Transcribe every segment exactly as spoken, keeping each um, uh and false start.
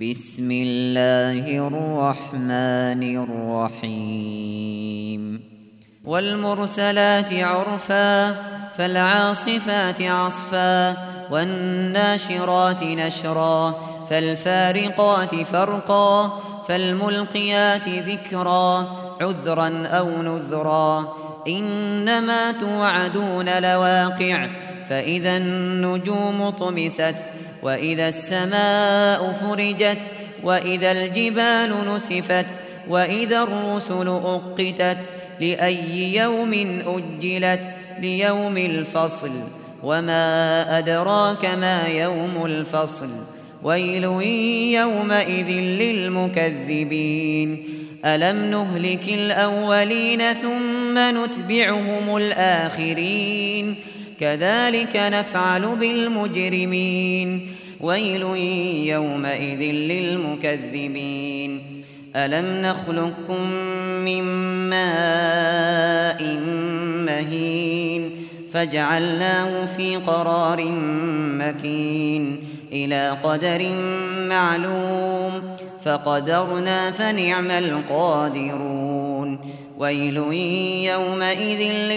بسم الله الرحمن الرحيم والمرسلات عرفا فالعاصفات عصفا والناشرات نشرا فالفارقات فرقا فالملقيات ذكرا عذرا أو نذرا إنما توعدون لواقع فإذا النجوم طمست وإذا السماء فرجت وإذا الجبال نسفت وإذا الرسل أقتت لأي يوم أجلت ليوم الفصل وما أدراك ما يوم الفصل ويل يومئذ للمكذبين ألم نهلك الأولين ثم نتبعهم الآخرين كذلك نفعل بالمجرمين ويل يومئذ للمكذبين ألم نخلقكم من ماء مهين فجعلناه في قرار مكين إلى قدر معلوم فقدرنا فنعم القادرون ويل يومئذ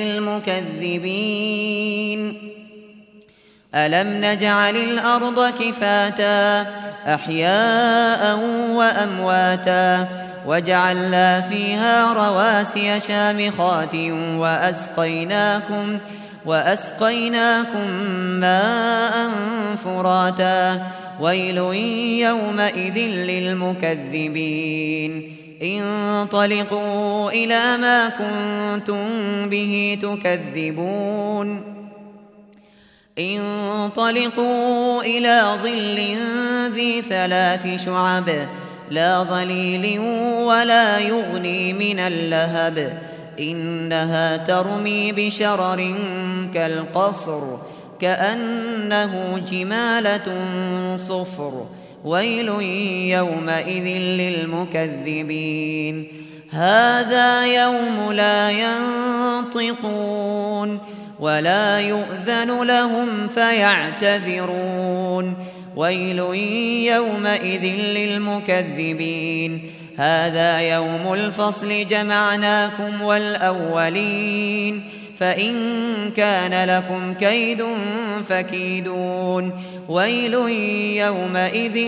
للمكذبين ألم نجعل الأرض كفاتا أحياء وأمواتا وجعلنا فيها رواسي شامخات وأسقيناكم وأسقيناكم ماء فراتا ويل يومئذ للمكذبين انطلقوا إلى ما كنتم به تكذبون انطلقوا إلى ظل ذي ثلاث شعب لا ظليل ولا يغني من اللهب إنها ترمي بشرر كالقصر كأنه جمالة صفر ويل يومئذ للمكذبين هذا يوم لا ينطقون ولا يؤذن لهم فيعتذرون ويل يومئذ للمكذبين هذا يوم الفصل جمعناكم والأولين فإن كان لكم كيد فكيدون ويل يومئذ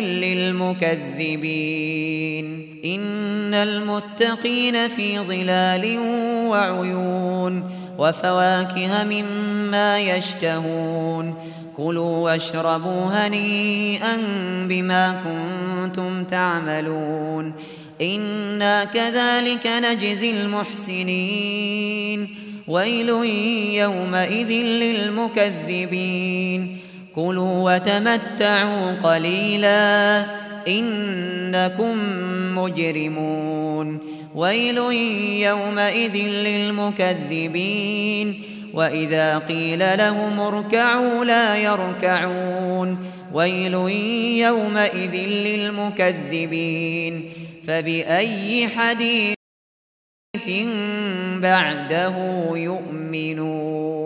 للمكذبين إن المتقين في ظلال وعيون وفواكه مما يشتهون كلوا واشربوا هنيئا بما كنتم تعملون إنا كذلك نجزي المحسنين ويل يومئذ للمكذبين كلوا وتمتعوا قليلا إنكم مجرمون ويل يومئذ للمكذبين وإذا قيل لهم اركعوا لا يركعون ويل يومئذ للمكذبين فبأي حديث بعده يؤمنون